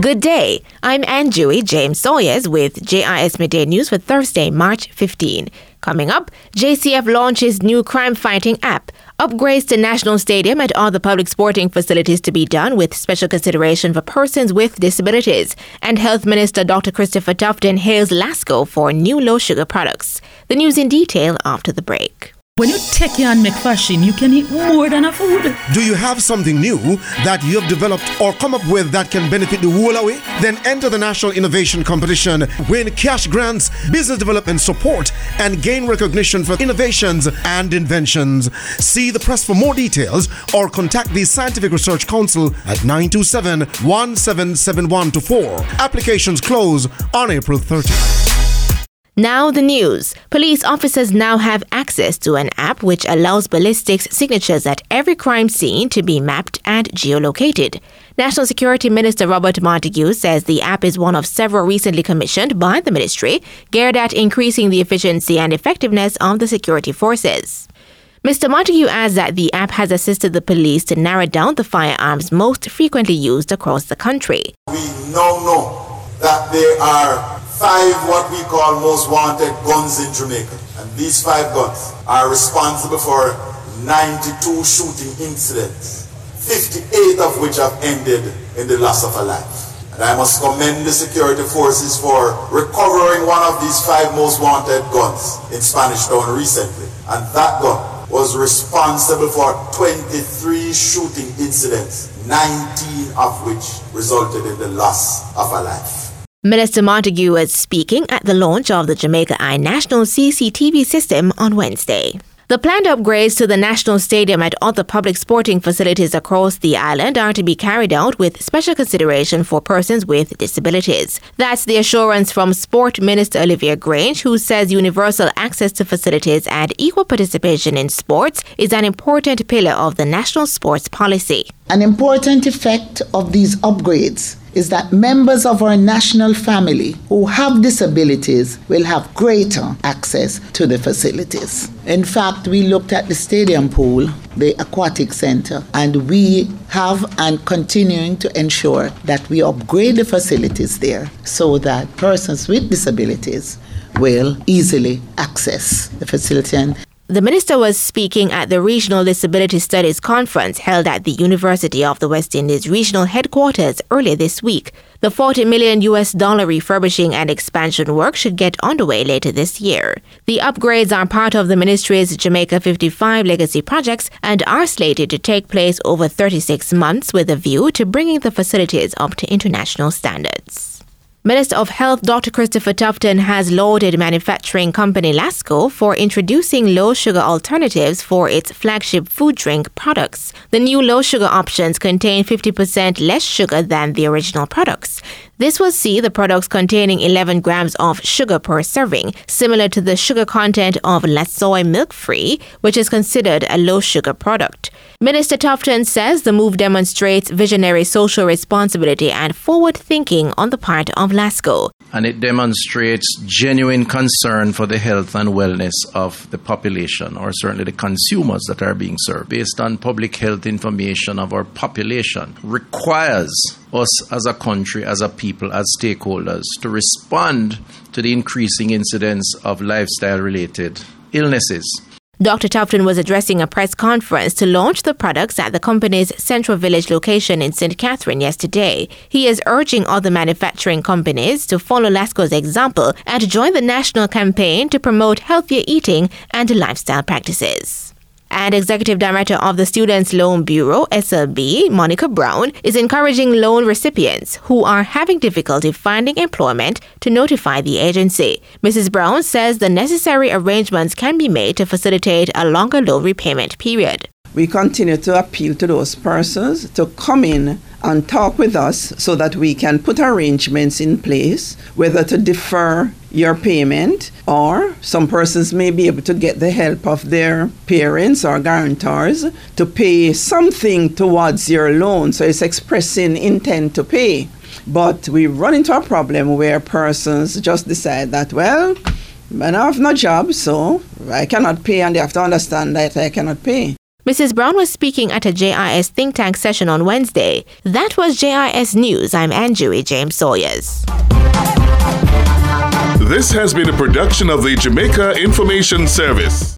Good day. I'm Anjui James Sawyers with JIS Midday News for Thursday, March 15. Coming up, JCF launches new crime-fighting app. Upgrades to National Stadium and other public sporting facilities to be done with special consideration for persons with disabilities. And Health Minister Dr. Christopher Tufton hails Lasco for new low-sugar products. The news in detail after the break. When you take on McFashion, you can eat more than a food. Do you have something new that you have developed or come up with that can benefit the whole away? Then enter the National Innovation Competition, win cash grants, business development support, and gain recognition for innovations and inventions. See the press for more details or contact the Scientific Research Council at 927-177124. Applications close on April 30th. Now the news. Police officers now have access to an app which allows ballistics signatures at every crime scene to be mapped and geolocated. National Security Minister Robert Montague says the app is one of several recently commissioned by the ministry, geared at increasing the efficiency and effectiveness of the security forces. Mr. Montague adds that the app has assisted the police to narrow down the firearms most frequently used across the country. We now know that there are 5 what we call most wanted guns in Jamaica. And these 5 guns are responsible for 92 shooting incidents, 58 of which have ended in the loss of a life. And I must commend the security forces for recovering one of these 5 most wanted guns in Spanish Town recently. And that gun was responsible for 23 shooting incidents, 19 of which resulted in the loss of a life. Minister Montague was speaking at the launch of the Jamaica Eye National CCTV system on Wednesday. The planned upgrades to the National Stadium and other public sporting facilities across the island are to be carried out with special consideration for persons with disabilities. That's the assurance from Sport Minister Olivia Grange, who says universal access to facilities and equal participation in sports is an important pillar of the national sports policy. An important effect of these upgrades is that members of our national family who have disabilities will have greater access to the facilities. In fact, we looked at the stadium pool, the aquatic center, and we have and continuing to ensure that we upgrade the facilities there so that persons with disabilities will easily access the facility. The minister was speaking at the Regional Disability Studies Conference held at the University of the West Indies regional headquarters earlier this week. The $40 million refurbishing and expansion work should get underway later this year. The upgrades are part of the ministry's Jamaica 55 legacy projects and are slated to take place over 36 months with a view to bringing the facilities up to international standards. Minister of Health Dr. Christopher Tufton has lauded manufacturing company Lasco for introducing low-sugar alternatives for its flagship food drink products. The new low-sugar options contain 50% less sugar than the original products. This will see the products containing 11 grams of sugar per serving, similar to the sugar content of Lasoy Milk-Free, which is considered a low-sugar product. Minister Tufton says the move demonstrates visionary social responsibility and forward thinking on the part of Lasco. And it demonstrates genuine concern for the health and wellness of the population, or certainly the consumers that are being served, based on public health information of our population, requires us as a country, as a people, as stakeholders, to respond to the increasing incidence of lifestyle-related illnesses. Dr. Tufton was addressing a press conference to launch the products at the company's Central Village location in St. Catherine yesterday. He is urging other manufacturing companies to follow Lasco's example and join the national campaign to promote healthier eating and lifestyle practices. And Executive Director of the Students' Loan Bureau, SLB, Monica Brown, is encouraging loan recipients who are having difficulty finding employment to notify the agency. Mrs. Brown says the necessary arrangements can be made to facilitate a longer loan repayment period. We continue to appeal to those persons to come in and talk with us so that we can put arrangements in place, whether to defer your payment, or some persons may be able to get the help of their parents or guarantors to pay something towards your loan. So it's expressing intent to pay. But we run into a problem where persons just decide that, well, I have no job, so I cannot pay, and they have to understand that I cannot pay. Mrs. Brown was speaking at a JIS think tank session on Wednesday. That was JIS News. I'm Anjui James Sawyers. This has been a production of the Jamaica Information Service.